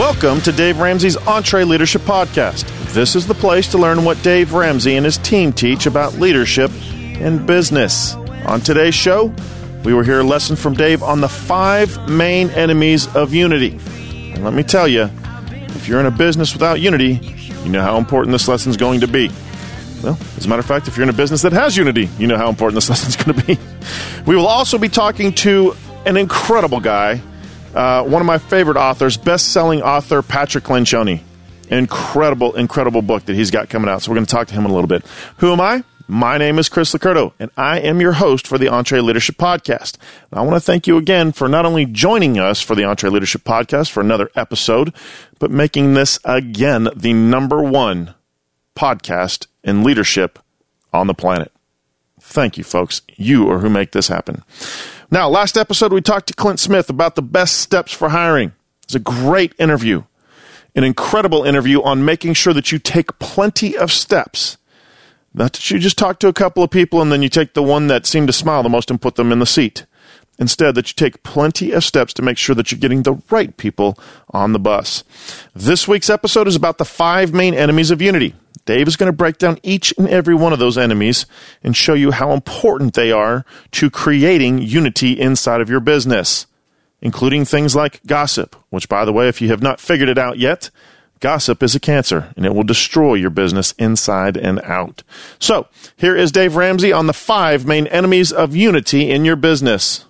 Welcome to Dave Ramsey's EntreLeadership Podcast. This is the place to learn what Dave Ramsey and his team teach about leadership and business. On today's show, we will hear a lesson from Dave on the 5 main enemies of unity. And let me tell you, if you're in a business without unity, you know how important this lesson is going to be. Well, as a matter of fact, if you're in a business that has unity, you know how important this lesson is going to be. We will also be talking to an incredible guy, one of my favorite authors, best-selling author Patrick Lencioni. Incredible book that he's got coming out. So we're going to talk to him in a little bit. Who am I? My name is Chris Licurdo, and I am your host for the EntreLeadership Podcast. And I want to thank you again for not only joining us for the EntreLeadership Podcast for another episode, but making this, again, the #1 podcast in leadership on the planet. Thank you, folks. You are who make this happen. Now, last episode, we talked to Clint Smith about the best steps for hiring. It's a great interview, an incredible interview on making sure that you take plenty of steps. Not that you just talk to a couple of people and then you take the one that seemed to smile the most and put them in the seat. Instead, that you take plenty of steps to make sure that you're getting the right people on the bus. This week's episode is about the 5 main enemies of unity. Dave is going to break down each and every one of those enemies and show you how important they are to creating unity inside of your business, including things like gossip, which, by the way, if you have not figured it out yet, gossip is a cancer, and it will destroy your business inside and out. So, here is Dave Ramsey on the 5 main enemies of unity in your business.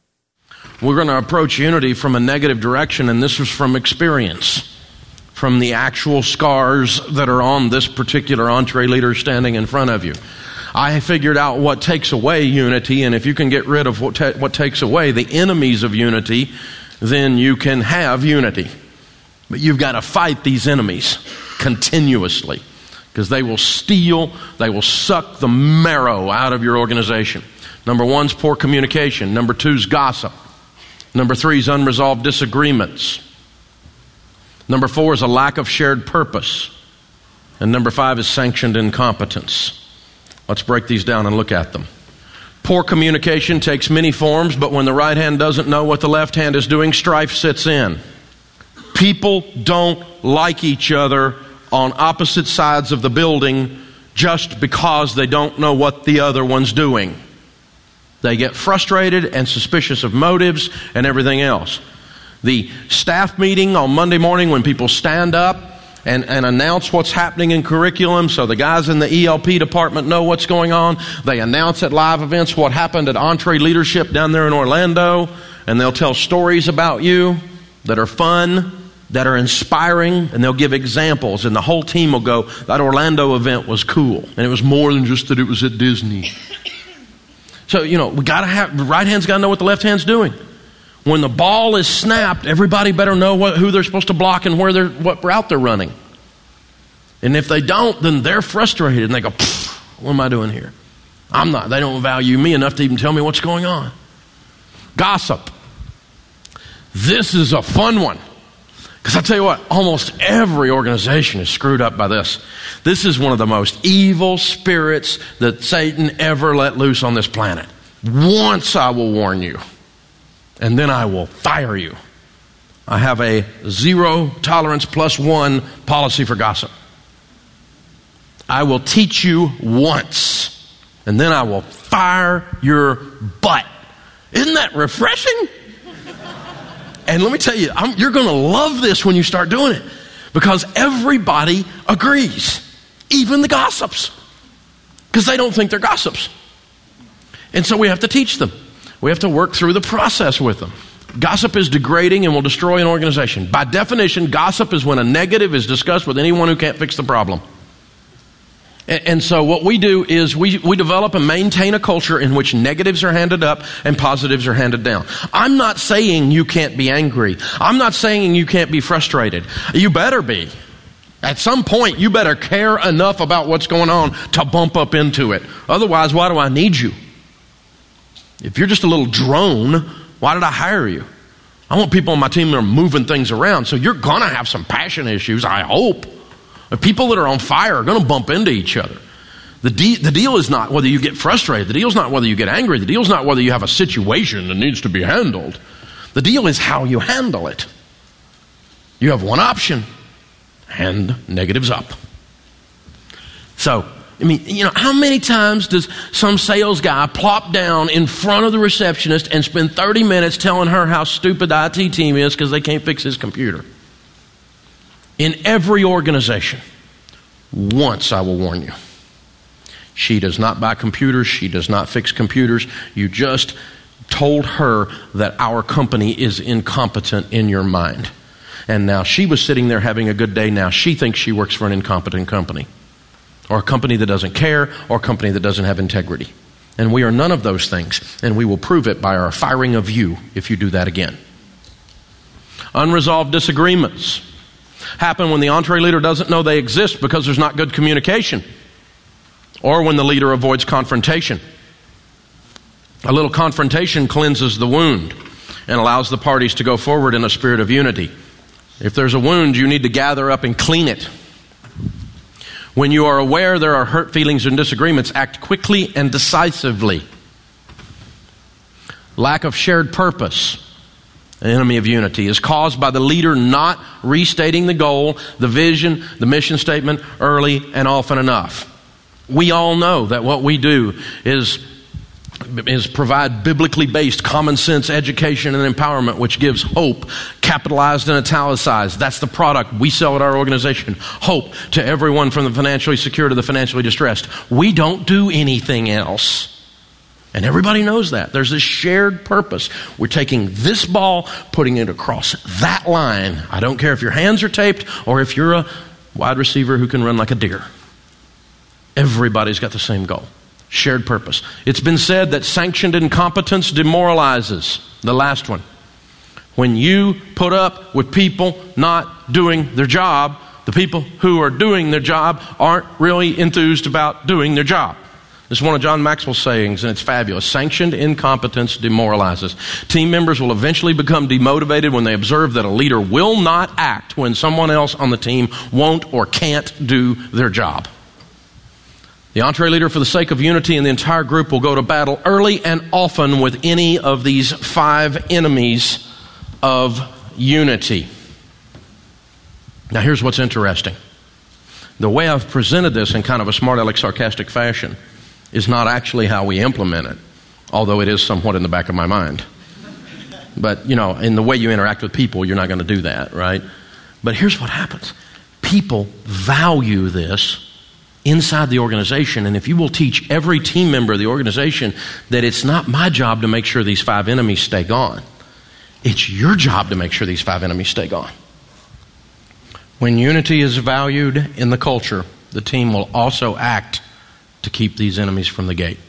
We're going to approach unity from a negative direction, and this is from experience, from the actual scars that are on this particular EntreLeader standing in front of you. I figured out what takes away unity, and if you can get rid of what takes away the enemies of unity, then you can have unity. But you've got to fight these enemies continuously, because they will steal, they will suck the marrow out of your organization. Number 1 is poor communication. Number 2 is gossip. Number 3 is unresolved disagreements. Number 4 is a lack of shared purpose. And number 5 is sanctioned incompetence. Let's break these down and look at them. Poor communication takes many forms, but when the right hand doesn't know what the left hand is doing, strife sits in. People don't like each other on opposite sides of the building just because they don't know what the other one's doing. They get frustrated and suspicious of motives and everything else. The staff meeting on Monday morning when people stand up and announce what's happening in curriculum so the guys in the ELP department know what's going on. They announce at live events what happened at EntreLeadership down there in Orlando, and they'll tell stories about you that are fun, that are inspiring, and they'll give examples, and the whole team will go, that Orlando event was cool, and it was more than just that it was at Disney. So, we got to have, the right hand's got to know what the left hand's doing. When the ball is snapped, everybody better know who they're supposed to block and what route they're running. And if they don't, then they're frustrated and they go, what am I doing here? I'm not. They don't value me enough to even tell me what's going on. Gossip. This is a fun one. Because I tell you what, almost every organization is screwed up by this. This is one of the most evil spirits that Satan ever let loose on this planet. Once I will warn you, and then I will fire you. I have a 0 tolerance +1 policy for gossip. I will teach you once, and then I will fire your butt. Isn't that refreshing? And let me tell you, you're going to love this when you start doing it, because everybody agrees, even the gossips, because they don't think they're gossips. And so we have to teach them. We have to work through the process with them. Gossip is degrading and will destroy an organization. By definition, gossip is when a negative is discussed with anyone who can't fix the problem. And so what we do is we develop and maintain a culture in which negatives are handed up and positives are handed down. I'm not saying you can't be angry. I'm not saying you can't be frustrated. You better be. At some point, you better care enough about what's going on to bump up into it. Otherwise, why do I need you? If you're just a little drone, why did I hire you? I want people on my team that are moving things around. So you're going to have some passion issues, I hope. People that are on fire are going to bump into each other. The deal is not whether you get frustrated. The deal is not whether you get angry. The deal is not whether you have a situation that needs to be handled. The deal is how you handle it. You have one option, and negatives up. So, I mean, how many times does some sales guy plop down in front of the receptionist and spend 30 minutes telling her how stupid the IT team is because they can't fix his computer? In every organization, once I will warn you, she does not buy computers. She does not fix computers. You just told her that our company is incompetent in your mind. And now she was sitting there having a good day. Now she thinks she works for an incompetent company, or a company that doesn't care, or a company that doesn't have integrity. And we are none of those things. And we will prove it by our firing of you if you do that again. Unresolved disagreements happen when the entree leader doesn't know they exist because there's not good communication, or when the leader avoids confrontation. A little confrontation cleanses the wound and allows the parties to go forward in a spirit of unity. If there's a wound, you need to gather up and clean it. When you are aware there are hurt feelings and disagreements, act quickly and decisively. Lack of shared purpose, an enemy of unity, is caused by the leader not restating the goal, the vision, the mission statement early and often enough. We all know that what we do is provide biblically based common sense education and empowerment, which gives hope, capitalized and italicized. That's the product we sell at our organization. Hope to everyone from the financially secure to the financially distressed. We don't do anything else. And everybody knows that. There's this shared purpose. We're taking this ball, putting it across that line. I don't care if your hands are taped or if you're a wide receiver who can run like a deer. Everybody's got the same goal. Shared purpose. It's been said that sanctioned incompetence demoralizes. The last one. When you put up with people not doing their job, the people who are doing their job aren't really enthused about doing their job. This is one of John Maxwell's sayings, and it's fabulous. Sanctioned incompetence demoralizes. Team members will eventually become demotivated when they observe that a leader will not act when someone else on the team won't or can't do their job. The entree leader, for the sake of unity in the entire group, will go to battle early and often with any of these 5 enemies of unity. Now here's what's interesting. The way I've presented this in kind of a smart aleck sarcastic fashion is not actually how we implement it, although it is somewhat in the back of my mind. But, in the way you interact with people, you're not going to do that, right? But here's what happens. People value this inside the organization, and if you will teach every team member of the organization that it's not my job to make sure these 5 enemies stay gone, it's your job to make sure these 5 enemies stay gone. When unity is valued in the culture, the team will also act to keep these enemies from the gate.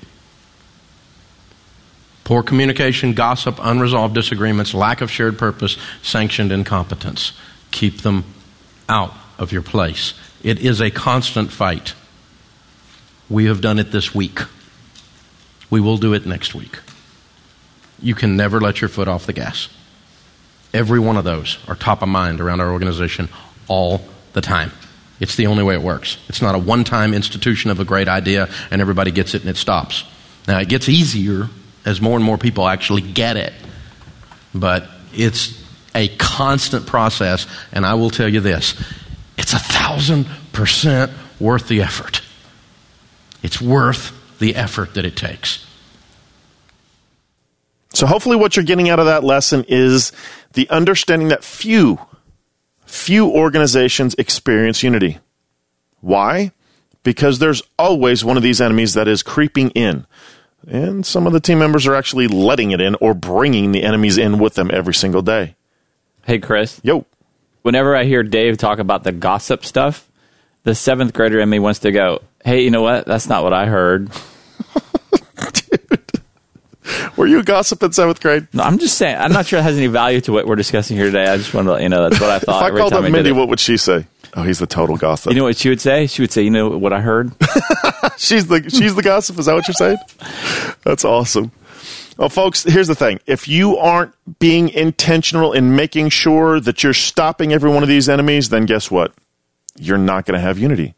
Poor communication, gossip, unresolved disagreements, lack of shared purpose, sanctioned incompetence. Keep them out of your place. It is a constant fight. We have done it this week. We will do it next week. You can never let your foot off the gas. Every one of those are top of mind around our organization all the time. It's the only way it works. It's not a one-time institution of a great idea and everybody gets it and it stops. Now, it gets easier as more and more people actually get it. But it's a constant process, and I will tell you this. It's 1,000% worth the effort. It's worth the effort that it takes. So hopefully what you're getting out of that lesson is the understanding that few organizations experience unity. Why? Because there's always one of these enemies that is creeping in. And some of the team members are actually letting it in or bringing the enemies in with them every single day. Hey, Chris. Yo. Whenever I hear Dave talk about the gossip stuff, the 7th grader in me wants to go, hey, you know what? That's not what I heard. Dude. Were you a gossip in 7th grade? No, I'm just saying. I'm not sure it has any value to what we're discussing here today. I just wanted to let you know that's what I thought. If I called up Mindy, what would she say? Oh, he's the total gossip. You know what she would say? She would say, you know what I heard? She's the gossip. Is that what you're saying? That's awesome. Well, folks, here's the thing. If you aren't being intentional in making sure that you're stopping every one of these enemies, then guess what? You're not going to have unity.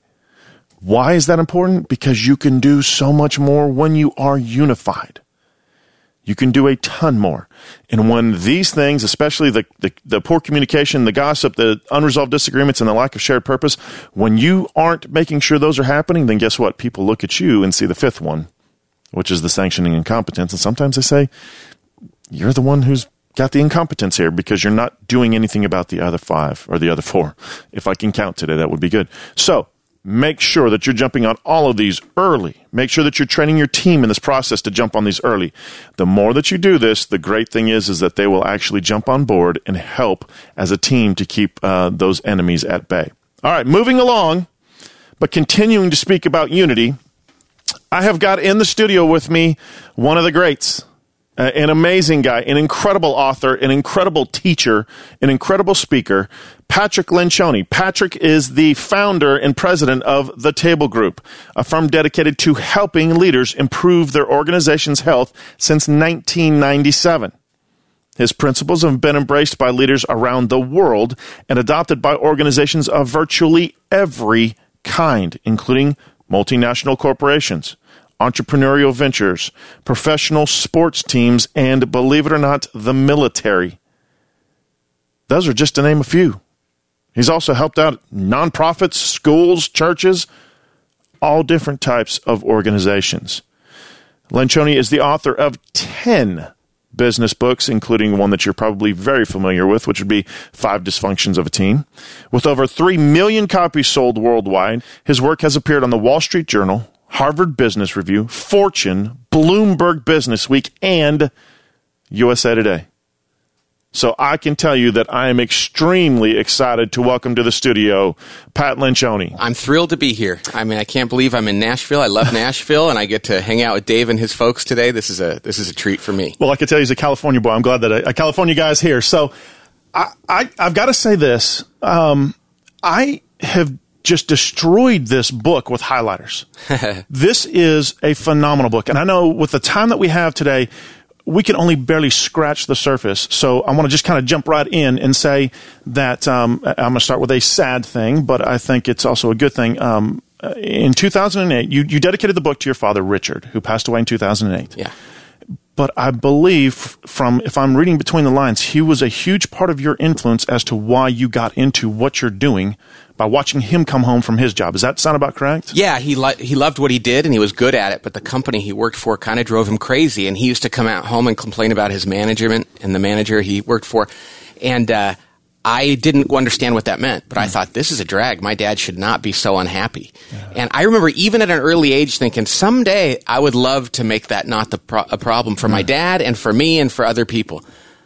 Why is that important? Because you can do so much more when you are unified. you can do a ton more. And when these things, especially the poor communication, the gossip, the unresolved disagreements, and the lack of shared purpose, when you aren't making sure those are happening, then guess what? People look at you and see the fifth one, which is the sanctioning incompetence. And sometimes they say, you're the one who's got the incompetence here because you're not doing anything about the other five or the other four. If I can count today, that would be good. So make sure that you're jumping on all of these early. Make sure that you're training your team in this process to jump on these early. The more that you do this, the great thing is that they will actually jump on board and help as a team to keep those enemies at bay. All right, moving along, but continuing to speak about unity, I have got in the studio with me one of the greats. An amazing guy, an incredible author, an incredible teacher, an incredible speaker, Patrick Lencioni. Patrick is the founder and president of The Table Group, a firm dedicated to helping leaders improve their organization's health since 1997. His principles have been embraced by leaders around the world and adopted by organizations of virtually every kind, including multinational corporations, entrepreneurial ventures, professional sports teams, and, believe it or not, the military. Those are just to name a few. He's also helped out nonprofits, schools, churches, all different types of organizations. Lencioni is the author of 10 business books, including one that you're probably very familiar with, which would be 5 Dysfunctions of a Team. With over 3 million copies sold worldwide, his work has appeared on the Wall Street Journal, Harvard Business Review, Fortune, Bloomberg Business Week, and USA Today. So I can tell you that I am extremely excited to welcome to the studio Pat Lencioni. I'm thrilled to be here. I mean, I can't believe I'm in Nashville. I love Nashville, and I get to hang out with Dave and his folks today. This is a treat for me. Well, I can tell you he's a California boy. I'm glad that a California guy is here. So I've got to say this. I have just destroyed this book with highlighters. This is a phenomenal book. And I know with the time that we have today, we can only barely scratch the surface. So I want to just kind of jump right in and say that I'm going to start with a sad thing, but I think it's also a good thing. In 2008, you dedicated the book to your father, Richard, who passed away in 2008. Yeah. But I believe if I'm reading between the lines, he was a huge part of your influence as to why you got into what you're doing by watching him come home from his job. Does that sound about correct? Yeah, he loved what he did, and he was good at it, but the company he worked for kind of drove him crazy, and he used to come out home and complain about his management and the manager he worked for. And I didn't understand what that meant, but I thought, this is a drag. My dad should not be so unhappy. Yeah. And I remember even at an early age thinking, someday I would love to make that not a problem for my dad and for me and for other people.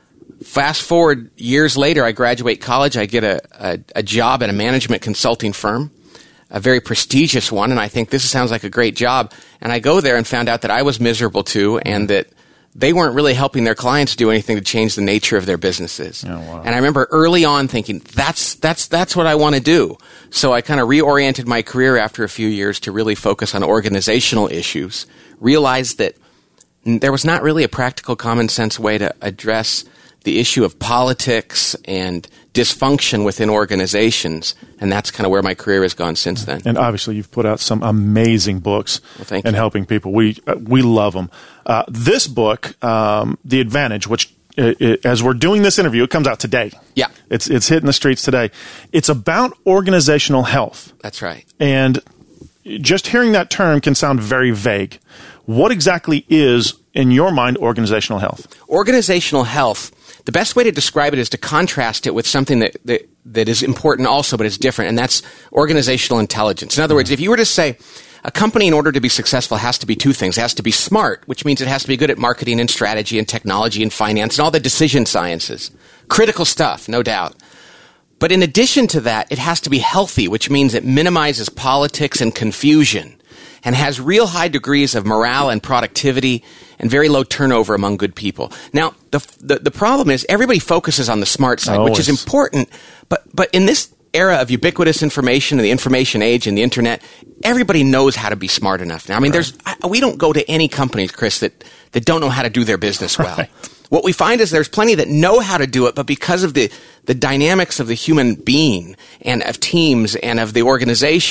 Fast forward years later, I graduate college. I get a job at a management consulting firm, a very prestigious one, and I think this sounds like a great job. And I go there and found out that I was miserable too, and that they weren't really helping their clients do anything to change the nature of their businesses. Oh, wow. And I remember early on thinking, that's what I want to do. So I kind of reoriented my career after a few years to really focus on organizational issues, realized that there was not really a practical common sense way to address the issue of politics and dysfunction within organizations, and that's kind of where my career has gone since then. And obviously, you've put out some amazing books in helping people. We love them. This book, The Advantage, which as we're doing this interview, it comes out today. Yeah, it's hitting the streets today. It's about organizational health. That's right. And just hearing that term can sound very vague. What exactly is, in your mind, organizational health? Organizational health, the best way to describe it is to contrast it with something that is important also, but is different, and that's organizational intelligence. In other words, if you were to say a company, in order to be successful, has to be two things. It has to be smart, which means it has to be good at marketing and strategy and technology and finance and all the decision sciences. Critical stuff, no doubt. But in addition to that, it has to be healthy, which means it minimizes politics and confusion and has real high degrees of morale and productivity and very low turnover among good people. Now, the problem is everybody focuses on the smart side, which is important, but in this era of ubiquitous information and the information age and the internet, everybody knows how to be smart enough now. I mean, we don't go to any companies, Chris, that don't know how to do their business well. Right. What we find is there's plenty that know how to do it, but because of the dynamics of the human being and of teams and of the organization,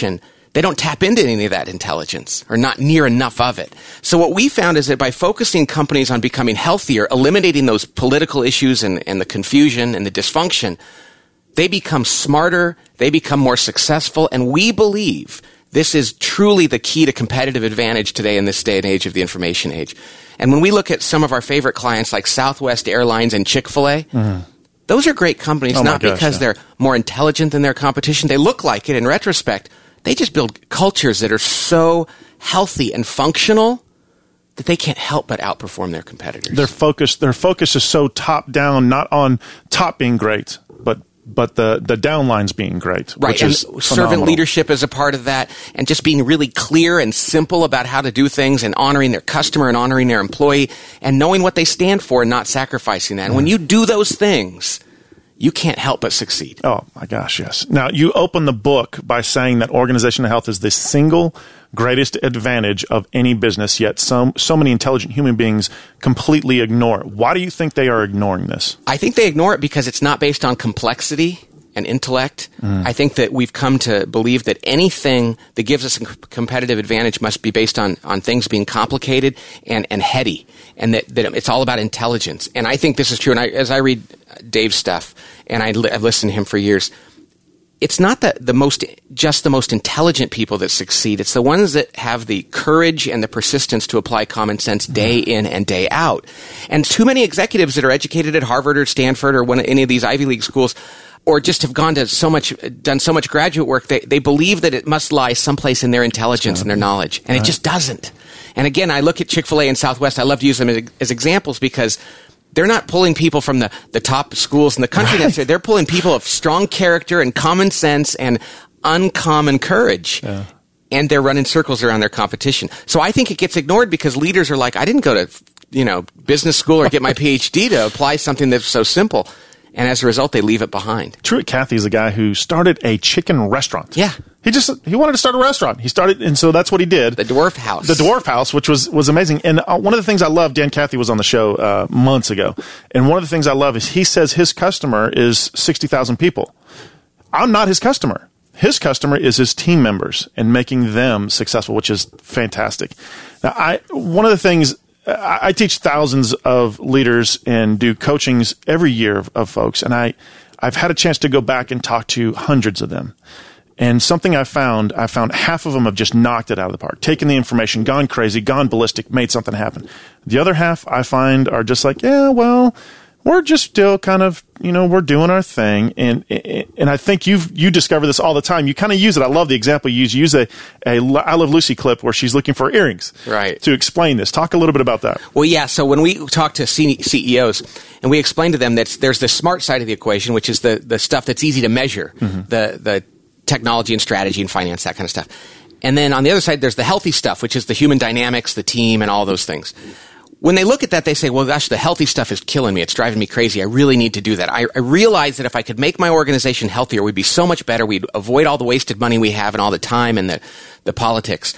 they don't tap into any of that intelligence or not near enough of it. So what we found is that by focusing companies on becoming healthier, eliminating those political issues and the confusion and the dysfunction, they become smarter, they become more successful, and we believe this is truly the key to competitive advantage today in this day and age of the information age. And when we look at some of our favorite clients like Southwest Airlines and Chick-fil-A, those are great companies, not because they're more intelligent than their competition. They look like it in retrospect. They just build cultures that are so healthy and functional that they can't help but outperform their competitors. Their focus is so top down, not on top being great, but the downlines being great. Right, which and is servant phenomenal. leadership is a part of that, and just being really clear and simple about how to do things and honoring their customer and honoring their employee and knowing what they stand for and not sacrificing that. And when you do those things, you can't help but succeed. Oh, my gosh, yes. Now, you open the book by saying that organizational health is the single greatest advantage of any business, yet so many intelligent human beings completely ignore it. Why do you think they are ignoring this? I think they ignore it because it's not based on complexity and intellect. I think that we've come to believe that anything that gives us a competitive advantage must be based on things being complicated and heady, and that it's all about intelligence. And I think this is true. And as I read Dave's stuff, and I've listened to him for years, it's not the most intelligent people that succeed. It's the ones that have the courage and the persistence to apply common sense day in and day out. And too many executives that are educated at Harvard or Stanford or any of these Ivy League schools, or just have done so much graduate work, they believe that it must lie someplace in their intelligence and their knowledge. And it just doesn't. And again, I look at Chick-fil-A and Southwest. I love to use them as examples because they're not pulling people from the top schools in the country necessarily. They're pulling people of strong character and common sense and uncommon courage. Yeah. And they're running circles around their competition. So I think it gets ignored because leaders are like, I didn't go to business school or get my PhD to apply something that's so simple. And as a result, they leave it behind. Truett Cathy is a guy who started a chicken restaurant. Yeah. He wanted to start a restaurant. He started, and so that's what he did. The Dwarf House. The Dwarf House, which was amazing. And one of the things I love, Dan Cathy was on the show months ago, and one of the things I love is he says his customer is 60,000 people. I'm not his customer. His customer is his team members and making them successful, which is fantastic. Now, one of the things, I teach thousands of leaders and do coachings every year of folks, and I've had a chance to go back and talk to hundreds of them. And something I found half of them have just knocked it out of the park, taken the information, gone crazy, gone ballistic, made something happen. The other half I find are just like, yeah, well, we're just still kind of, we're doing our thing. And I think you discover this all the time. You kind of use it. I love the example you use a I Love Lucy clip where she's looking for earrings. Right. To explain this. Talk a little bit about that. Well, yeah. So when we talk to CEOs and we explain to them that there's the smart side of the equation, which is the stuff that's easy to measure, the technology and strategy and finance, that kind of stuff. And then on the other side, there's the healthy stuff, which is the human dynamics, the team, and all those things. When they look at that, they say, well, gosh, the healthy stuff is killing me. It's driving me crazy. I really need to do that. I realize that if I could make my organization healthier, we'd be so much better. We'd avoid all the wasted money we have and all the time and the politics.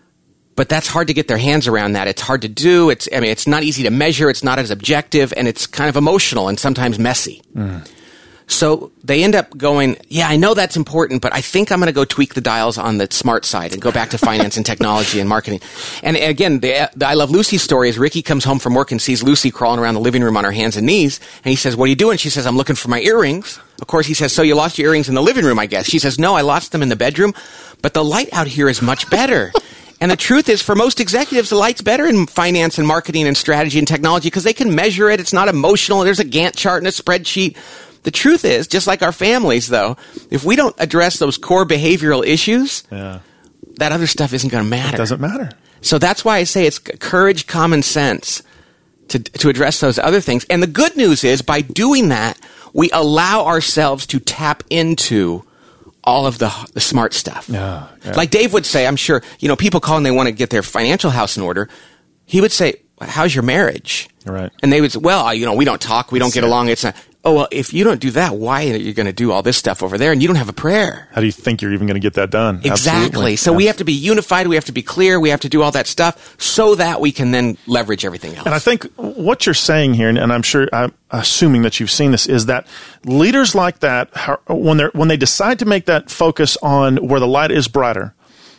But that's hard to get their hands around that. It's hard to do. It's not easy to measure. It's not as objective, and it's kind of emotional and sometimes messy. So they end up going, yeah, I know that's important, but I think I'm going to go tweak the dials on the smart side and go back to finance and technology and marketing. And again, the I Love Lucy story is Ricky comes home from work and sees Lucy crawling around the living room on her hands and knees. And he says, what are you doing? She says, I'm looking for my earrings. Of course, he says, so you lost your earrings in the living room, I guess. She says, no, I lost them in the bedroom, but the light out here is much better. And the truth is, for most executives, the light's better in finance and marketing and strategy and technology because they can measure it. It's not emotional. There's a Gantt chart and a spreadsheet. The truth is, just like our families, though, if we don't address those core behavioral issues, that other stuff isn't going to matter. It doesn't matter. So that's why I say it's courage, common sense to address those other things. And the good news is, by doing that, we allow ourselves to tap into all of the smart stuff. Yeah. Like Dave would say, I'm sure, people call and they want to get their financial house in order. He would say, how's your marriage? Right. And they would say, well, we don't talk, we don't get along. It's not. Oh, well, if you don't do that, why are you going to do all this stuff over there and you don't have a prayer? How do you think you're even going to get that done? Exactly. Absolutely. So we have to be unified. We have to be clear. We have to do all that stuff so that we can then leverage everything else. And I think what you're saying here, and I'm assuming that you've seen this, is that leaders like that, when they decide to make that focus on where the light is brighter,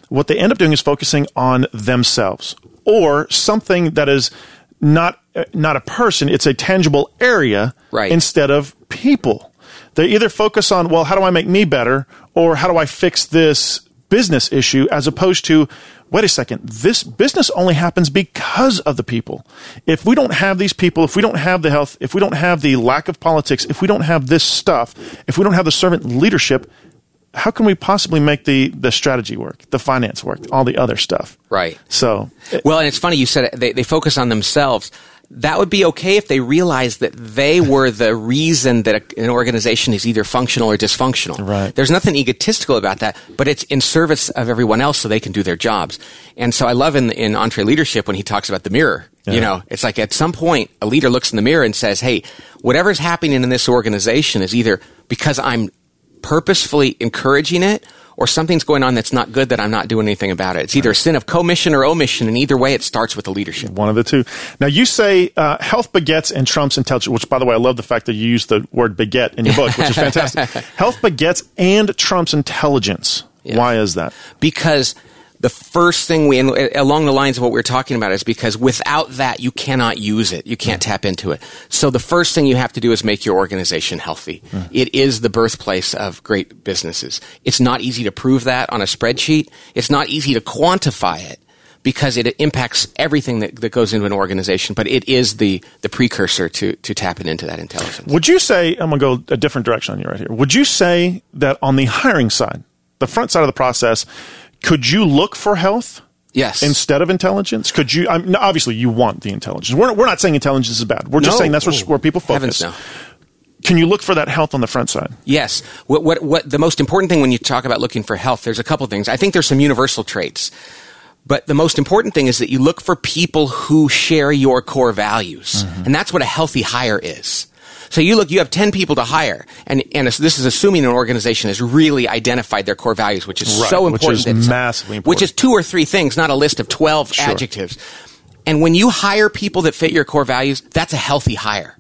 what they end up doing is focusing on themselves or something that is not a person, it's a tangible area instead of people. They either focus on, well, how do I make me better, or how do I fix this business issue, as opposed to, wait a second, this business only happens because of the people. If we don't have these people, if we don't have the health, if we don't have the lack of politics, if we don't have this stuff, if we don't have the servant leadership, how can we possibly make the strategy work, the finance work, all the other stuff? Right. So, well, and it's funny you said it, they focus on themselves. That would be okay if they realized that they were the reason that an organization is either functional or dysfunctional. Right. There's nothing egotistical about that, but it's in service of everyone else so they can do their jobs. And so I love in EntreLeadership when he talks about the mirror. Yeah. You know, it's like at some point a leader looks in the mirror and says, hey, whatever's happening in this organization is either because I'm purposefully encouraging it, or something's going on that's not good that I'm not doing anything about it. It's either a sin of commission or omission, and either way, it starts with the leadership. One of the two. Now, you say health begets and trumps intelligence, which, by the way, I love the fact that you use the word beget in your book, which is fantastic. Health begets and trumps intelligence. Yeah. Why is that? Because the first thing along the lines of what we're talking about, is because without that, you cannot use it. You can't tap into it. So the first thing you have to do is make your organization healthy. It is the birthplace of great businesses. It's not easy to prove that on a spreadsheet. It's not easy to quantify it because it impacts everything that goes into an organization, but it is the precursor to tapping into that intelligence. Would you say, I'm going to go a different direction on you right here. Would you say that on the hiring side, the front side of the process, could you look for health? Yes. Instead of intelligence? Could you? Obviously, you want the intelligence. We're not saying intelligence is bad. We're just saying that's where people focus. Heavens no. Can you look for that health on the front side? Yes. What the most important thing when you talk about looking for health, there's a couple things. I think there's some universal traits. But the most important thing is that you look for people who share your core values. And that's what a healthy hire is. So you have 10 people to hire, and this is assuming an organization has really identified their core values, which is so important. Which is massively important. Which is 2 or 3 things, not a list of 12 adjectives. And when you hire people that fit your core values, that's a healthy hire.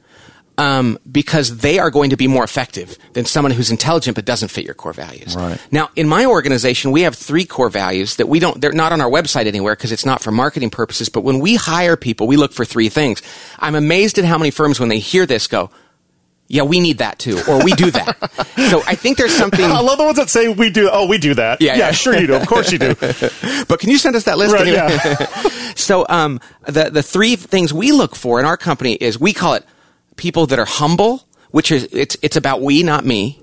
Because they are going to be more effective than someone who's intelligent but doesn't fit your core values. Right. Now, in my organization, we have 3 core values that they're not on our website anywhere because it's not for marketing purposes, but when we hire people, we look for 3 things. I'm amazed at how many firms, when they hear this, go, yeah, we need that too, or we do that. So I think there's something... I love the ones that say we do. Oh, we do that. Yeah, sure you do. Of course you do. But can you send us that list? Right, anyway? yeah. So the 3 things we look for in our company is, we call it people that are humble, which is it's about we, not me.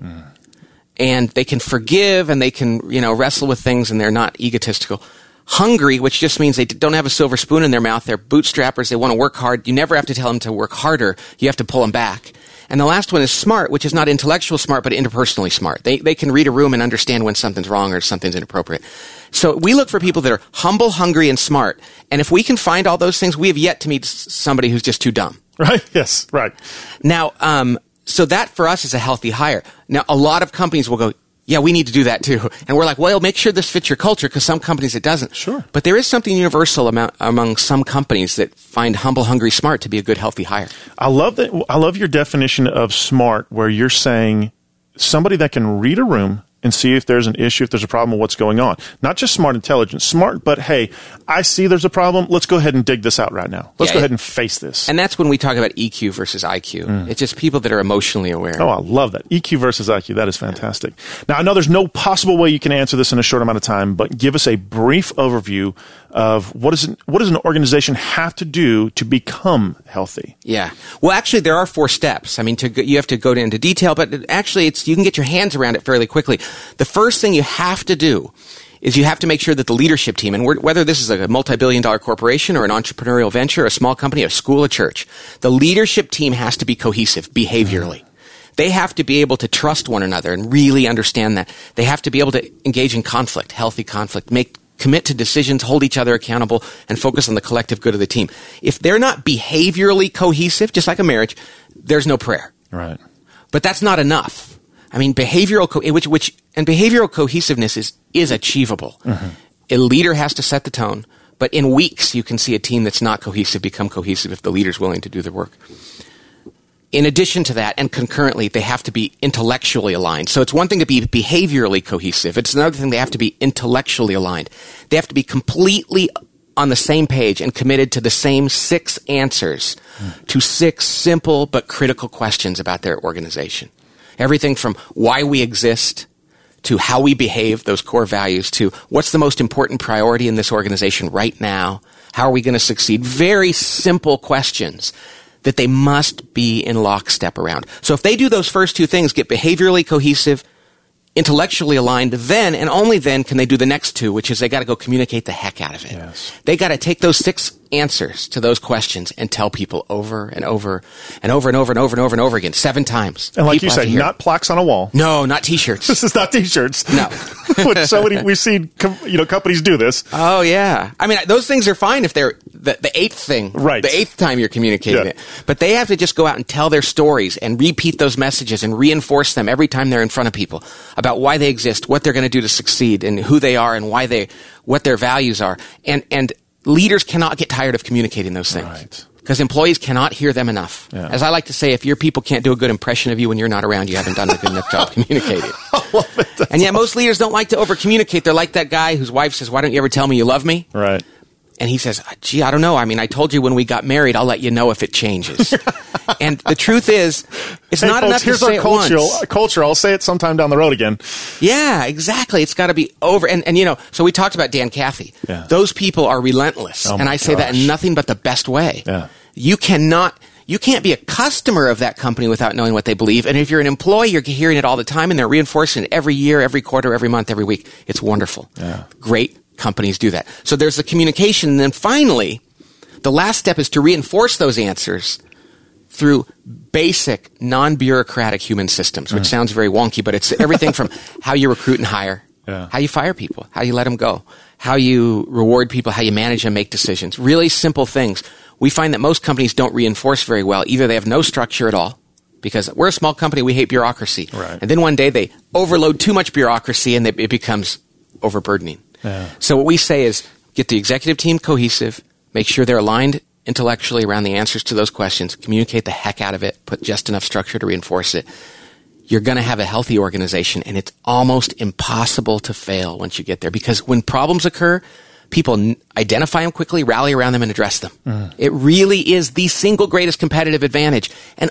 And they can forgive, and they can wrestle with things, and they're not egotistical. Hungry, which just means they don't have a silver spoon in their mouth. They're bootstrappers. They want to work hard. You never have to tell them to work harder. You have to pull them back. And the last one is smart, which is not intellectual smart, but interpersonally smart. They can read a room and understand when something's wrong or something's inappropriate. So we look for people that are humble, hungry, and smart. And if we can find all those things, we have yet to meet somebody who's just too dumb. Right? Yes, right. Now, so that for us is a healthy hire. Now, a lot of companies will go, yeah, we need to do that too. And we're like, well, make sure this fits your culture, because some companies it doesn't. Sure. But there is something universal among some companies that find humble, hungry, smart to be a good, healthy hire. I love that. I love your definition of smart, where you're saying somebody that can read a room and see if there's an issue, if there's a problem with what's going on. Not just smart intelligence, smart, but hey, I see there's a problem. Let's go ahead and dig this out right now. Let's go ahead and face this. And that's when we talk about EQ versus IQ. It's just people that are emotionally aware. Oh, I love that. EQ versus IQ. That is fantastic. Now, I know there's no possible way you can answer this in a short amount of time, but give us a brief overview of what does an organization have to do to become healthy? Yeah. Well, actually, there are 4 steps. I mean, you have to go into detail, but actually, you can get your hands around it fairly quickly. The first thing you have to do is you have to make sure that the leadership team, and whether this is a multi-billion-dollar corporation or an entrepreneurial venture, a small company, a school, a church, the leadership team has to be cohesive behaviorally. They have to be able to trust one another and really understand that. They have to be able to engage in conflict, healthy conflict, commit to decisions, hold each other accountable, and focus on the collective good of the team. If they're not behaviorally cohesive, just like a marriage, there's no prayer. Right. But that's not enough. I mean, behavioral cohesiveness is achievable. A leader has to set the tone, but in weeks you can see a team that's not cohesive become cohesive if the leader's willing to do the work. In addition to that, and concurrently, they have to be intellectually aligned. So it's one thing to be behaviorally cohesive. It's another thing they have to be intellectually aligned. They have to be completely on the same page and committed to the same 6 answers to 6 simple but critical questions about their organization. Everything from why we exist to how we behave, those core values, to what's the most important priority in this organization right now, how are we going to succeed? Very simple questions that they must be in lockstep around. So if they do those first 2 things, get behaviorally cohesive, intellectually aligned, then and only then can they do the next 2, which is they got to go communicate the heck out of it. Yes. They got to take those 6 answers to those questions and tell people over and over and over and over and over and over and over again 7 times. And like People you have say, to hear not plaques on a wall. No, not T-shirts. This is not T-shirts. No. Which so many we've seen, companies do this. Oh yeah, I mean those things are fine if they're the 8th thing, right? The 8th time you're communicating it, but they have to just go out and tell their stories and repeat those messages and reinforce them every time they're in front of people about why they exist, what they're going to do to succeed, and who they are, and what their values are, and leaders cannot get tired of communicating those things. Right. Because employees cannot hear them enough. Yeah. As I like to say, if your people can't do a good impression of you when you're not around, you haven't done a good enough job communicating. I love it. And yet most leaders don't like to over-communicate. They're like that guy whose wife says, "Why don't you ever tell me you love me?" Right. And he says, "Gee, I don't know. I mean, I told you when we got married, I'll let you know if it changes." And the truth is, it's not folks, enough to here's say our it once. culture. I'll say it sometime down the road again. Yeah, exactly. It's got to be over. And so we talked about Dan Cathy. Yeah. Those people are relentless. Oh and my I say that in gosh. nothing but the best way. Yeah. You can't be a customer of that company without knowing what they believe. And if you're an employee, you're hearing it all the time, and they're reinforcing it every year, every quarter, every month, every week. It's wonderful. Yeah. Great companies do that. So there's the communication. And then finally, the last step is to reinforce those answers through basic, non-bureaucratic human systems, which sounds very wonky, but it's everything from how you recruit and hire, how you fire people, how you let them go, how you reward people, how you manage and make decisions. Really simple things. We find that most companies don't reinforce very well. Either they have no structure at all, because we're a small company, we hate bureaucracy. Right. And then one day they overload too much bureaucracy and it becomes overburdening. Yeah. So what we say is get the executive team cohesive, make sure they're aligned intellectually around the answers to those questions, communicate the heck out of it, put just enough structure to reinforce it. You're going to have a healthy organization, and it's almost impossible to fail once you get there, because when problems occur, people identify them quickly, rally around them, and address them. It really is the single greatest competitive advantage, and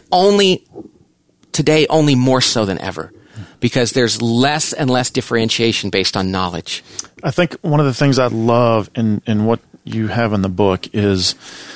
today only more so than ever, because there's less and less differentiation based on knowledge. I think one of the things I love in what you have in the book is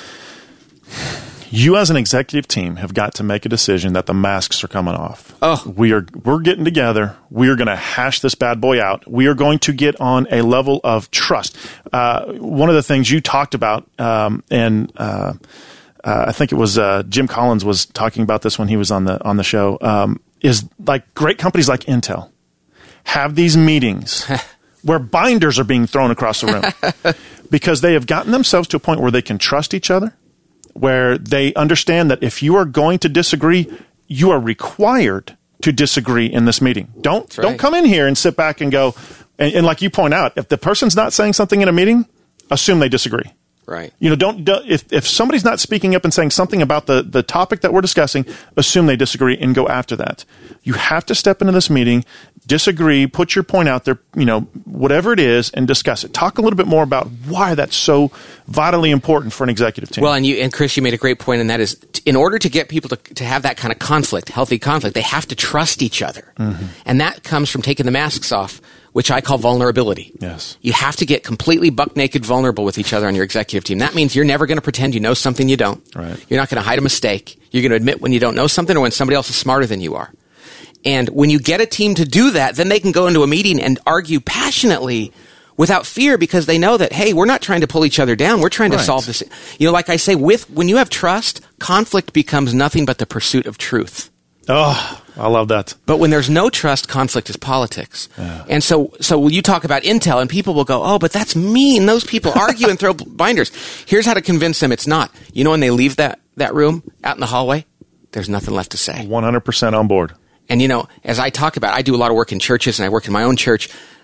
you as an executive team have got to make a decision that the masks are coming off. Oh. We're getting together. We are going to hash this bad boy out. We are going to get on a level of trust. One of the things you talked about, I think it was Jim Collins was talking about this when he was on the show, is like great companies like Intel have these meetings where binders are being thrown across the room because they have gotten themselves to a point where they can trust each other, where they understand that if you are going to disagree, you are required to disagree in this meeting. Don't come in here and sit back and go, and like you point out, if the person's not saying something in a meeting, assume they disagree. Right. Don't if somebody's not speaking up and saying something about the topic that we're discussing, assume they disagree and go after that. You have to step into this meeting, disagree, put your point out there, whatever it is, and discuss it. Talk a little bit more about why that's so vitally important for an executive team. Well, and Chris, you made a great point, and that is, in order to get people to have that kind of conflict, healthy conflict, they have to trust each other. Mm-hmm. And that comes from taking the masks off, which I call vulnerability. Yes. You have to get completely buck naked vulnerable with each other on your executive team. That means you're never going to pretend you know something you don't. Right. You're not going to hide a mistake. You're going to admit when you don't know something or when somebody else is smarter than you are. And when you get a team to do that, then they can go into a meeting and argue passionately without fear, because they know that, hey, we're not trying to pull each other down. We're trying to solve this. Like I say, when you have trust, conflict becomes nothing but the pursuit of truth. Oh, I love that. But when there's no trust, conflict is politics. Yeah. And so you talk about Intel, and people will go, oh, but that's mean. Those people argue and throw binders. Here's how to convince them it's not. When they leave that room out in the hallway, there's nothing left to say. 100% on board. And, as I talk about, I do a lot of work in churches, and I work in my own church.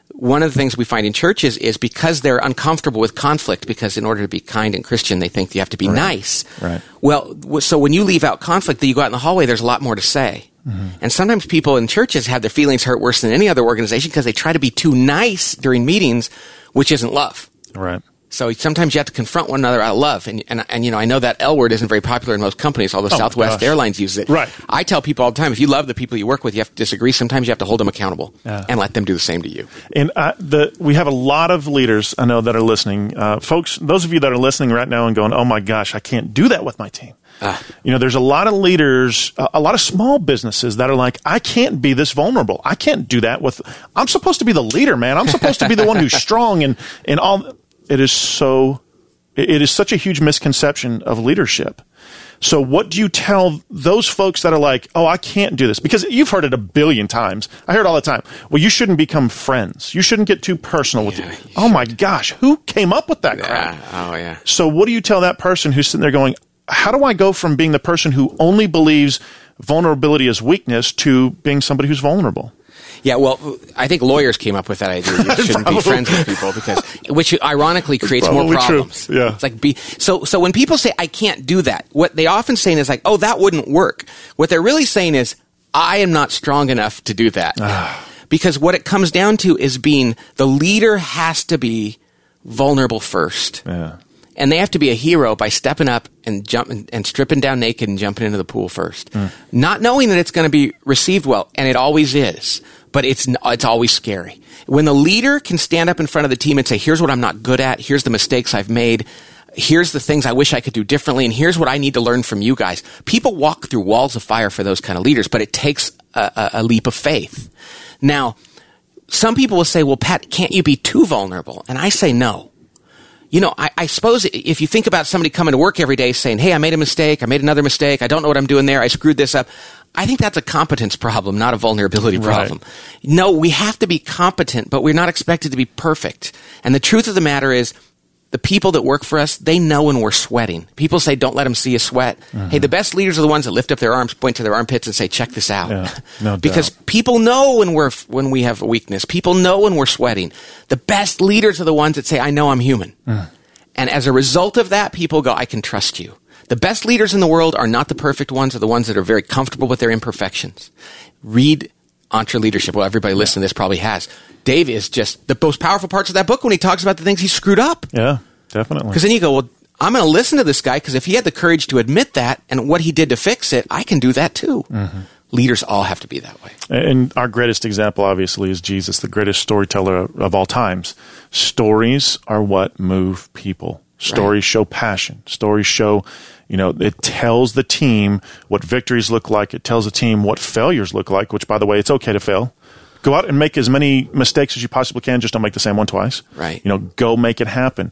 one of the things we find in churches is because they're uncomfortable with conflict, because in order to be kind and Christian, they think you have to be nice. Right. Well, so when you leave out conflict, you go out in the hallway, there's a lot more to say. Mm-hmm. And sometimes people in churches have their feelings hurt worse than any other organization because they try to be too nice during meetings, which isn't love. Right. So sometimes you have to confront one another out of love. And you know, I know that L word isn't very popular in most companies, although Southwest Airlines uses it. Right. I tell people all the time, if you love the people you work with, you have to disagree. Sometimes you have to hold them accountable and let them do the same to you. And we have a lot of leaders, I know, that are listening. Folks, those of you that are listening right now and going, oh my gosh, I can't do that with my team. You know, there's a lot of leaders, a lot of small businesses that are like, I can't be this vulnerable. I can't do that with, I'm supposed to be the leader, man. I'm supposed to be the one who's strong and all. It is such a huge misconception of leadership. So what do you tell those folks that are like, oh, I can't do this? Because you've heard it a billion times. I hear it all the time. Well, you shouldn't become friends. You shouldn't get too personal with you. Oh my gosh, who came up with that crap? Oh yeah. So what do you tell that person who's sitting there going, how do I go from being the person who only believes vulnerability is weakness to being somebody who's vulnerable? Yeah, well, I think lawyers came up with that idea. You shouldn't be friends with people which ironically creates more problems. True. Yeah. It's like so when people say I can't do that, what they often say is like, oh, that wouldn't work. What they're really saying is, I am not strong enough to do that. Because what it comes down to is the leader has to be vulnerable first. Yeah. And they have to be a hero by stepping up and jumping and stripping down naked and jumping into the pool first. Not knowing that it's going to be received well, and it always is. But it's always scary. When the leader can stand up in front of the team and say, here's what I'm not good at, here's the mistakes I've made, here's the things I wish I could do differently, and here's what I need to learn from you guys. People walk through walls of fire for those kind of leaders, but it takes a leap of faith. Now, some people will say, well, Pat, can't you be too vulnerable? And I say no. You know, I suppose if you think about somebody coming to work every day saying, hey, I made a mistake, I made another mistake, I don't know what I'm doing there, I screwed this up, I think that's a competence problem, not a vulnerability problem. Right. No, we have to be competent, but we're not expected to be perfect. And the truth of the matter is, the people that work for us, they know when we're sweating. People say, don't let them see you sweat. Mm-hmm. Hey, the best leaders are the ones that lift up their arms, point to their armpits, and say, check this out. Yeah, no because doubt. People know when we have a weakness. People know when we're sweating. The best leaders are the ones that say, I know I'm human. And as a result of that, people go, I can trust you. The best leaders in the world are not the perfect ones, are the ones that are very comfortable with their imperfections. Read EntreLeadership. Well, everybody listening to this probably has. Dave is just the most powerful parts of that book when he talks about the things he screwed up. Yeah, definitely. Because then you go, well, I'm going to listen to this guy because if he had the courage to admit that and what he did to fix it, I can do that too. Mm-hmm. Leaders all have to be that way. And our greatest example, obviously, is Jesus, the greatest storyteller of all times. Stories are what move people. Stories show passion. Stories show, it tells the team what victories look like. It tells the team what failures look like, which, by the way, it's okay to fail. Go out and make as many mistakes as you possibly can. Just don't make the same one twice. Right. Go make it happen.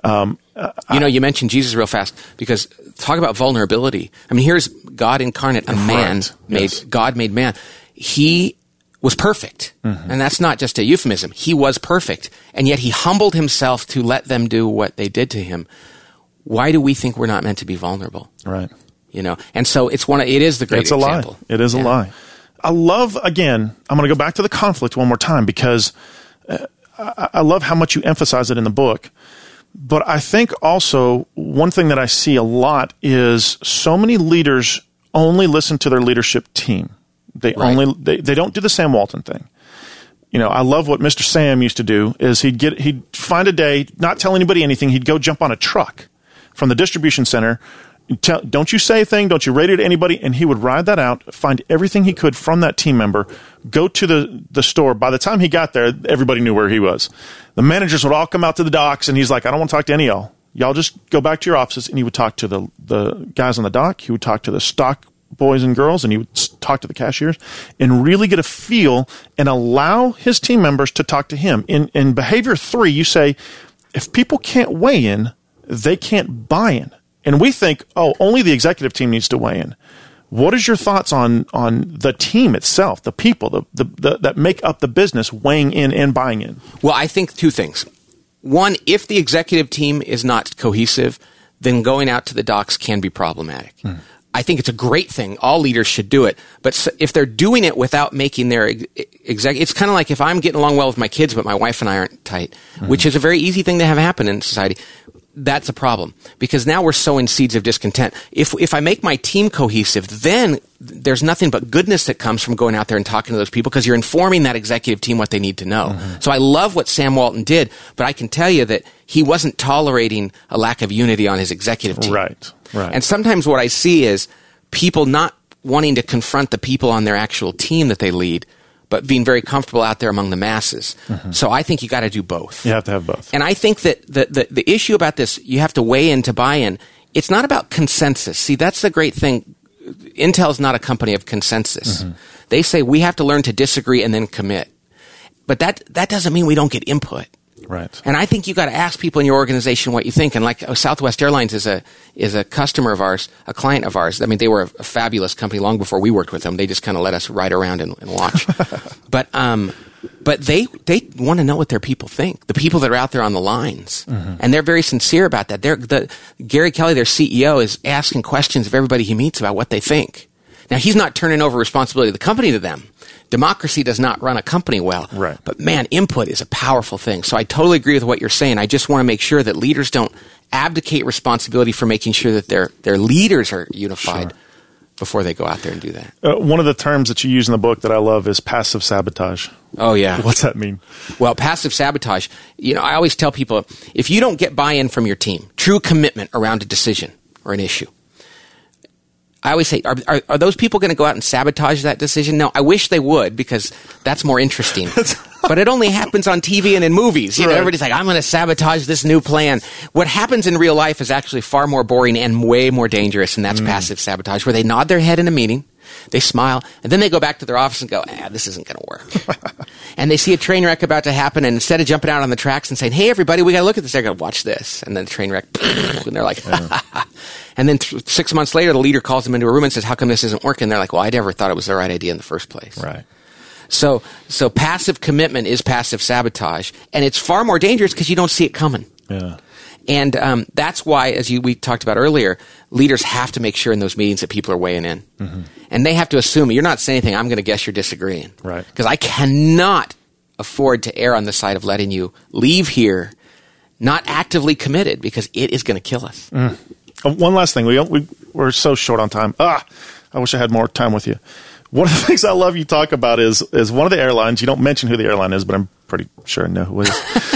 You mentioned Jesus real fast because talk about vulnerability. I mean, here's God incarnate, God made man. He was perfect. Mm-hmm. And that's not just a euphemism. He was perfect. And yet he humbled himself to let them do what they did to him. Why do we think we're not meant to be vulnerable? Right. And so it is the great example. Lie. It is a lie. I love, again, I'm going to go back to the conflict one more time because I love how much you emphasize it in the book. But I think also one thing that I see a lot is so many leaders only listen to their leadership team. They don't do the Sam Walton thing. I love what Mr. Sam used to do is he'd find a day, not tell anybody anything. He'd go jump on a truck from the distribution center. Don't you say a thing. Don't you rate it to anybody. And he would ride that out, find everything he could from that team member, go to the store. By the time he got there, everybody knew where he was. The managers would all come out to the docks, and he's like, I don't want to talk to any of y'all. Y'all just go back to your offices. And he would talk to the guys on the dock. He would talk to the stock boys and girls, and he would talk to the cashiers and really get a feel and allow his team members to talk to him. In behavior 3, you say, if people can't weigh in, they can't buy in. And we think, only the executive team needs to weigh in. What is your thoughts on the team itself, the people that make up the business weighing in and buying in? Well, I think 2 things. One, if the executive team is not cohesive, then going out to the docks can be problematic. I think it's a great thing. All leaders should do it. But if they're doing it without making their it's kind of like if I'm getting along well with my kids, but my wife and I aren't tight, which is a very easy thing to have happen in society. That's a problem, because now we're sowing seeds of discontent. If I make my team cohesive, then there's nothing but goodness that comes from going out there and talking to those people, because you're informing that executive team what they need to know. So I love what Sam Walton did, but I can tell you that he wasn't tolerating a lack of unity on his executive team. Right. And sometimes what I see is people not wanting to confront the people on their actual team that they lead, but being very comfortable out there among the masses. So I think you got to do both. You have to have both. And I think that the issue about this, you have to weigh in to buy in. It's not about consensus. See, that's the great thing. Intel's not a company of consensus. They say we have to learn to disagree and then commit. But that doesn't mean we don't get input. Right. And I think you got to ask people in your organization what you think. And like Southwest Airlines is a customer of ours, a client of ours. I mean, they were a fabulous company long before we worked with them. They just kind of let us ride around and watch. But they want to know what their people think. The people that are out there on the lines, and they're very sincere about that. Gary Kelly, their CEO, is asking questions of everybody he meets about what they think. Now, he's not turning over responsibility of the company to them. Democracy does not run a company well. Right. But man, input is a powerful thing. So I totally agree with what you're saying. I just want to make sure that leaders don't abdicate responsibility for making sure that their leaders are unified before they go out there and do that. One of the terms that you use in the book that I love is passive sabotage. Oh, yeah. What's that mean? Well, passive sabotage, I always tell people, if you don't get buy-in from your team, true commitment around a decision or an issue, I always say, are those people going to go out and sabotage that decision? No, I wish they would, because that's more interesting. But it only happens on TV and in movies. Everybody's like, I'm going to sabotage this new plan. What happens in real life is actually far more boring and way more dangerous, and that's passive sabotage, where they nod their head in a meeting, they smile, and then they go back to their office and go, this isn't going to work. And they see a train wreck about to happen, and instead of jumping out on the tracks and saying, hey, everybody, we got to look at this, they're going to watch this. And then the train wreck, and they're like, And then 6 months later, the leader calls them into a room and says, how come this isn't working? They're like, well, I never thought it was the right idea in the first place. Right. So passive commitment is passive sabotage, and it's far more dangerous because you don't see it coming. Yeah. And that's why, as we talked about earlier, leaders have to make sure in those meetings that people are weighing in. And they have to assume, you're not saying anything, I'm going to guess you're disagreeing. Right. Because I cannot afford to err on the side of letting you leave here not actively committed, because it is going to kill us. One last thing. We're so short on time. I wish I had more time with you. One of the things I love you talk about is one of the airlines, you don't mention who the airline is, but I'm pretty sure I know who it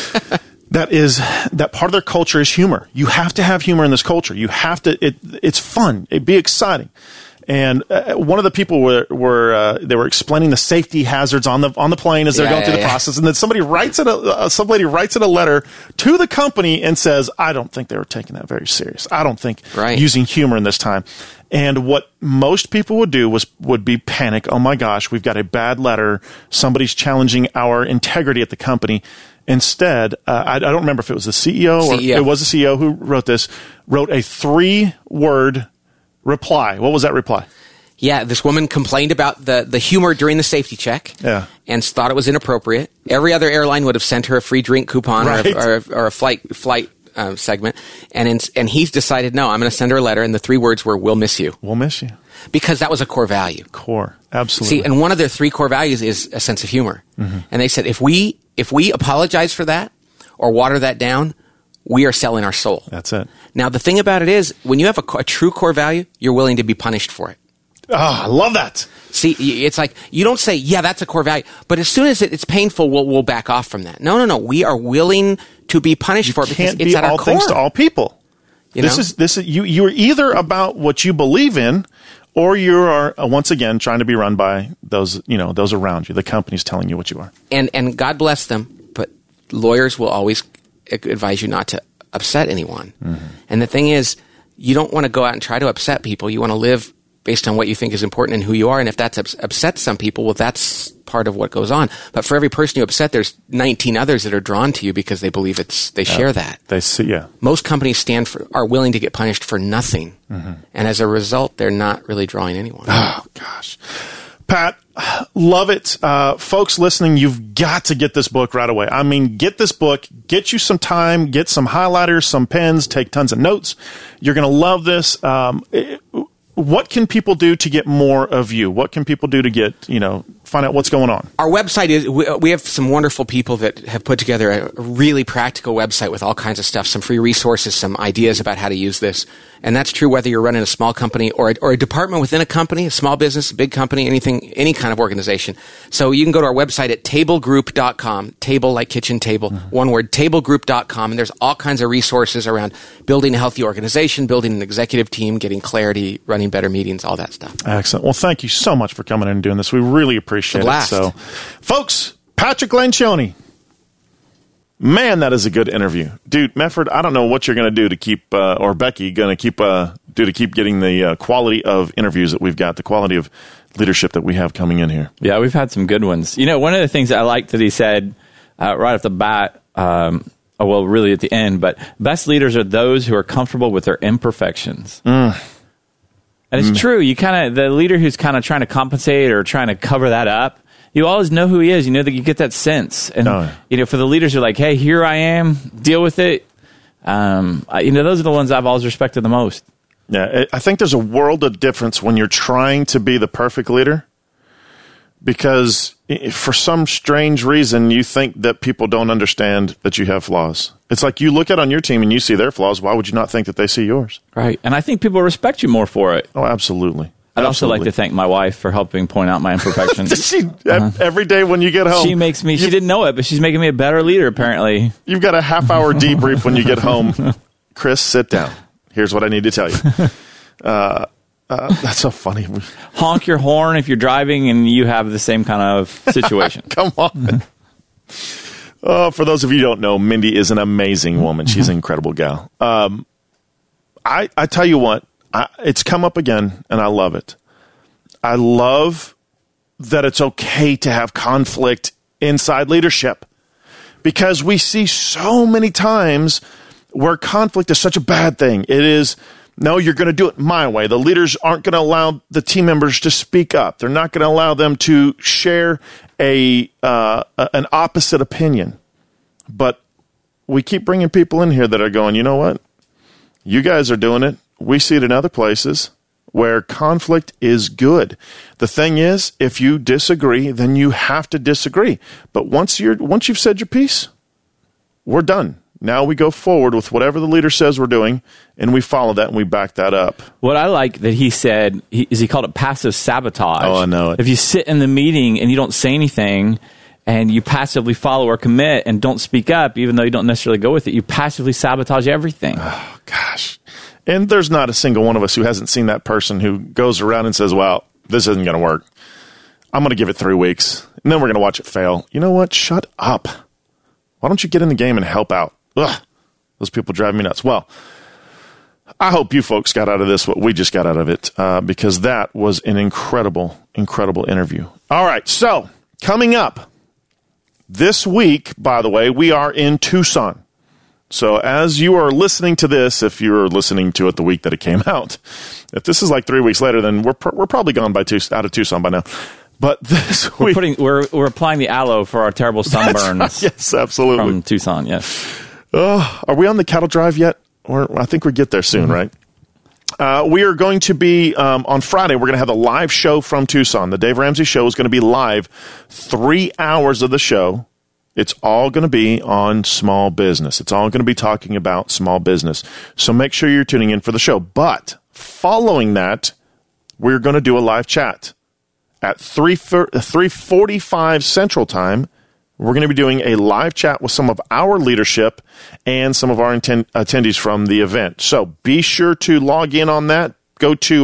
is. that part of their culture is humor. You have to have humor in this culture. You have to, it's fun. It'd be exciting. And one of the people they were explaining the safety hazards on the plane as they're going through the process, and then some lady writes in a letter to the company and says, "I don't think they were taking that very serious. I don't think using humor in this time." And what most people would do would be panic. Oh my gosh, we've got a bad letter. Somebody's challenging our integrity at the company. Instead, I don't remember if it was the CEO or it was the CEO who wrote a 3-word reply. What was that reply? Yeah, this woman complained about the humor during the safety check and thought it was inappropriate. Every other airline would have sent her a free drink coupon or a flight segment. And he's decided, no, I'm going to send her a letter. And the 3 words were, we'll miss you. We'll miss you. Because that was a core value. Absolutely. See, and one of their 3 core values is a sense of humor. And they said, if we apologize for that or water that down, we are selling our soul. That's it. Now, the thing about it is, when you have a true core value, you're willing to be punished for it. Oh, I love that. See, it's like, you don't say, yeah, that's a core value. But as soon as it's painful, we'll back off from that. No. We are willing to be punished for it because it's at our core. Can't be all things to all people. This is you are either about what you believe in, or you are once again trying to be run by those around you, the companies telling you what you are. And God bless them, but lawyers will always advise you not to upset anyone. And the thing is, you don't want to go out and try to upset people. You want to live based on what you think is important and who you are. And if that's upsets some people, well, that's part of what goes on. But for every person you upset, there's 19 others that are drawn to you because they believe they share that. They see, Most companies are willing to get punished for nothing. And as a result, they're not really drawing anyone. Oh, gosh. Pat, love it. Folks listening, you've got to get this book right away. I mean, get this book, get you some time, get some highlighters, some pens, take tons of notes. You're going to love this. what can people do to get more of you? What can people do to get, find out what's going on? Our website is, we have some wonderful people that have put together a really practical website with all kinds of stuff, some free resources, some ideas about how to use this. And that's true whether you're running a small company or a department within a company, a small business, a big company, anything, any kind of organization. So you can go to our website at tablegroup.com, table like kitchen table, one word, tablegroup.com. And there's all kinds of resources around building a healthy organization, building an executive team, getting clarity, running better meetings, all that stuff. Excellent. Well, thank you so much for coming in and doing this. We really appreciate it. So, folks, Patrick Lencioni. Man, that is a good interview. Dude, Mefford, I don't know what you're going to do to keep, or Becky going to keep getting the quality of interviews that we've got, the quality of leadership that we have coming in here. Yeah, we've had some good ones. One of the things I liked that he said right off the bat, really at the end, but best leaders are those who are comfortable with their imperfections. And it's true. The leader who's kind of trying to compensate or trying to cover that up, you always know who he is. That you get that sense. And, for the leaders who are like, hey, here I am, deal with it. Those are the ones I've always respected the most. Yeah, I think there's a world of difference when you're trying to be the perfect leader, because for some strange reason, you think that people don't understand that you have flaws. It's like you look at on your team and you see their flaws. Why would you not think that they see yours? Right. And I think people respect you more for it. Oh, absolutely. I'd also like to thank my wife for helping point out my imperfections. Every day when you get home. She makes me, she didn't know it, but she's making me a better leader, apparently. You've got a half-hour debrief when you get home. Chris, sit down. Here's what I need to tell you. That's so funny. Honk your horn if you're driving and you have the same kind of situation. Come on. For those of you who don't know, Mindy is an amazing woman. She's an incredible gal. I tell you what, it's come up again, and I love it. I love that it's okay to have conflict inside leadership, because we see so many times where conflict is such a bad thing. It is, no, you're going to do it my way. The leaders aren't going to allow the team members to speak up. They're not going to allow them to share an opposite opinion. But we keep bringing people in here that are going, you know what? You guys are doing it. We see it in other places where conflict is good. The thing is, if you disagree, then you have to disagree. But once you've said your piece, we're done. Now we go forward with whatever the leader says we're doing, and we follow that and we back that up. What I like that he said is he called it passive sabotage. Oh, I know it. If you sit in the meeting and you don't say anything, and you passively follow or commit and don't speak up, even though you don't necessarily go with it, you passively sabotage everything. Oh, gosh. And there's not a single one of us who hasn't seen that person who goes around and says, well, this isn't going to work. I'm going to give it 3 weeks, and then we're going to watch it fail. You know what? Shut up. Why don't you get in the game and help out? Ugh, those people drive me nuts. Well, I hope you folks got out of this what we just got out of it, because that was an incredible, incredible interview. All right, so coming up this week, by the way, we are in Tucson. So as you are listening to this, if you're listening to it the week that it came out, if this is like 3 weeks later, then we're probably gone out of Tucson by now. But this week, we're applying the aloe for our terrible sunburns. Right. Yes, absolutely. From Tucson, yes. Are we on the cattle drive yet? Or I think we get there soon, right? We are going to be on Friday. We're going to have a live show from Tucson. The Dave Ramsey Show is going to be live. 3 hours of the show. It's all going to be on small business. It's all going to be talking about small business. So make sure you're tuning in for the show. But following that, we're going to do a live chat at 3:45 Central Time. We're going to be doing a live chat with some of our leadership and some of our attendees from the event. So be sure to log in on that. Go to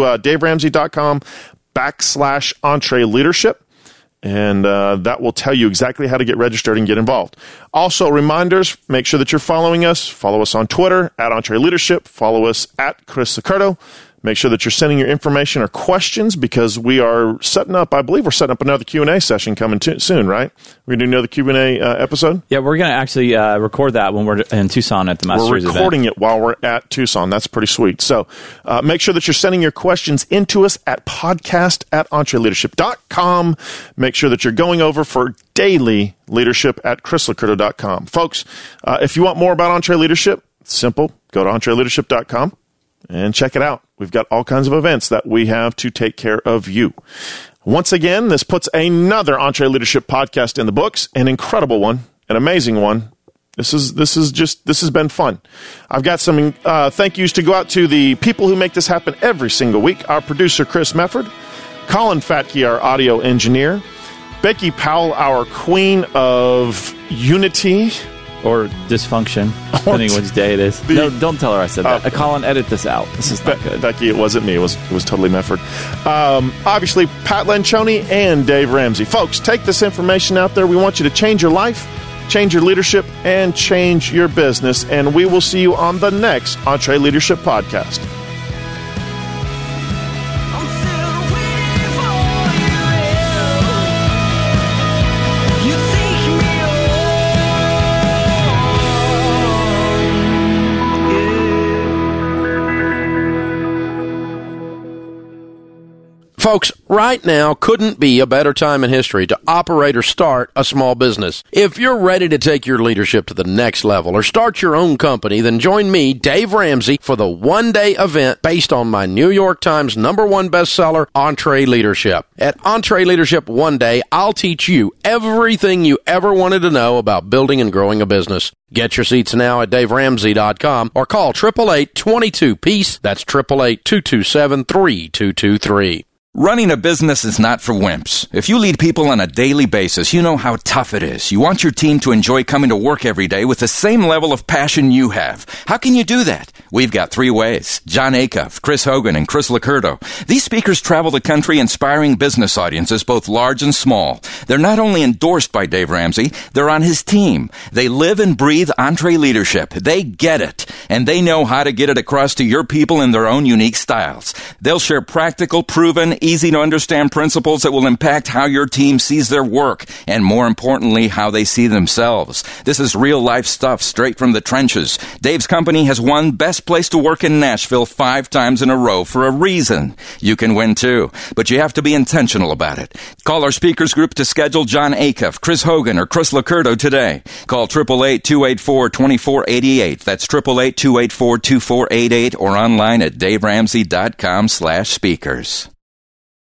DaveRamsey.com/EntreLeadership. And that will tell you exactly how to get registered and get involved. Also, reminders, make sure that you're following us. Follow us on Twitter, @EntreLeadership. Follow us @Chris Licurdo. Make sure that you're sending your information or questions, because we are setting up, I believe we're setting up another Q&A session coming soon, right? We're going to do another Q&A episode? Yeah, we're going to actually record that when we're in Tucson at the Master Series event. We're recording it while we're at Tucson. That's pretty sweet. So make sure that you're sending your questions into us at podcast@EntreLeadership.com. Make sure that you're going over for daily leadership at ChrisLicurdo.com. Folks, if you want more about EntreLeadership, it's simple. Go to EntreLeadership.com. and check it out. We've got all kinds of events that we have to take care of you. Once again, this puts another EntreLeadership podcast in the books, an incredible one, an amazing one. This has been fun. I've got some thank yous to go out to the people who make this happen every single week. Our producer, Chris Mefford, Colin Fatke, our audio engineer, Becky Powell, our queen of unity. Or dysfunction, depending which day it is. No, don't tell her I said that. Colin, edit this out. This is not good. Becky, it wasn't me. It was totally Mefford. Obviously, Pat Lencioni and Dave Ramsey. Folks, take this information out there. We want you to change your life, change your leadership, and change your business. And we will see you on the next EntreLeadership Podcast. Folks, right now couldn't be a better time in history to operate or start a small business. If you're ready to take your leadership to the next level or start your own company, then join me, Dave Ramsey, for the one-day event based on my New York Times #1 bestseller, EntreLeadership. At EntreLeadership One Day, I'll teach you everything you ever wanted to know about building and growing a business. Get your seats now at DaveRamsey.com or call 888-22-PEACE. That's 888-227-3223. Running a business is not for wimps. If you lead people on a daily basis, you know how tough it is. You want your team to enjoy coming to work every day with the same level of passion you have. How can you do that? We've got 3 ways. Jon Acuff, Chris Hogan, and Chris Licurdo. These speakers travel the country inspiring business audiences, both large and small. They're not only endorsed by Dave Ramsey, they're on his team. They live and breathe EntreLeadership. They get it, and they know how to get it across to your people in their own unique styles. They'll share practical, proven, easy-to-understand principles that will impact how your team sees their work, and more importantly, how they see themselves. This is real-life stuff straight from the trenches. Dave's company has won Best Place to Work in Nashville 5 times in a row for a reason. You can win too, but you have to be intentional about it. Call our speakers group to schedule Jon Acuff, Chris Hogan, or Chris Licurdo today. Call 888-284-2488. That's 888-284-2488 or online at daveramsey.com/speakers.